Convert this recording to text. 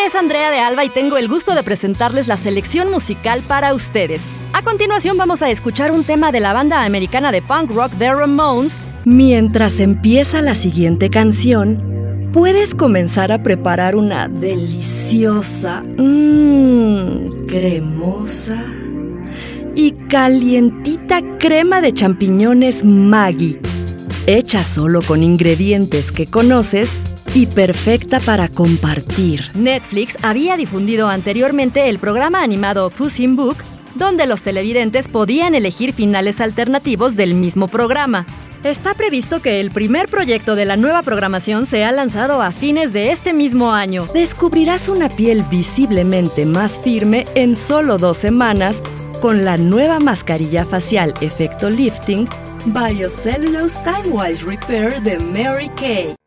es Andrea de Alba y tengo el gusto de presentarles la selección musical para ustedes. A continuación vamos a escuchar un tema de la banda americana de punk rock The Ramones. Mientras empieza la siguiente canción, puedes comenzar a preparar una deliciosa, cremosa y calientita crema de champiñones Maggi, hecha solo con ingredientes que conoces y perfecta para compartir. Netflix había difundido anteriormente el programa animado Puss in Book, donde los televidentes podían elegir finales alternativos del mismo programa. Está previsto que el primer proyecto de la nueva programación sea lanzado a fines de este mismo año. Descubrirás una piel visiblemente más firme en solo 2 semanas con la nueva mascarilla facial Efecto Lifting Biocellulose Time-Wise Repair de Mary Kay.